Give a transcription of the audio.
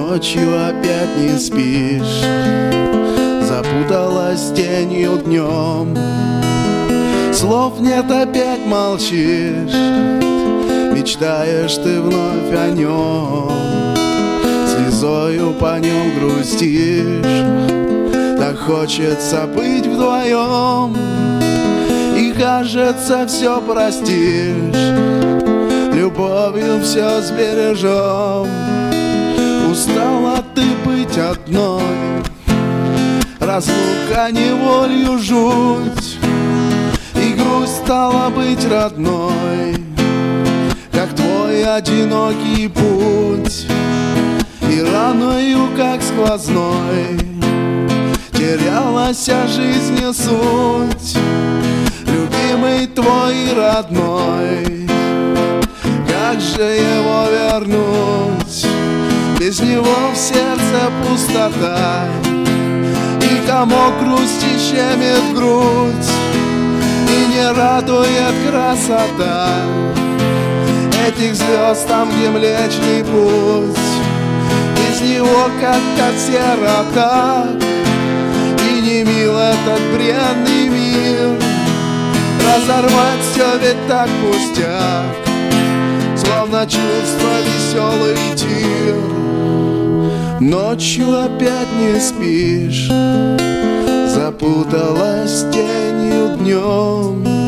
Ночью опять не спишь, запуталась тенью днем. Слов нет, опять молчишь, мечтаешь ты вновь о нем. Слезою по нем грустишь, так хочется быть вдвоем. И кажется, все простишь, любовью все сбережем. Устала ты быть одной, разлука неволью жуть, и грусть стала быть родной, как твой одинокий путь. И раною, как сквозной, терялась жизнь и суть. Любимый твой родной, как же его вернуть? Без него в сердце пустота, и комок грусти щемит грудь, и не радует красота этих звезд там, где Млечный Путь. Без него как сирота, и не мил этот бренный мир. Разорвать все ведь так пустяк, словно чувство веселый тир. Ночью опять не спишь, запуталась тенью днем.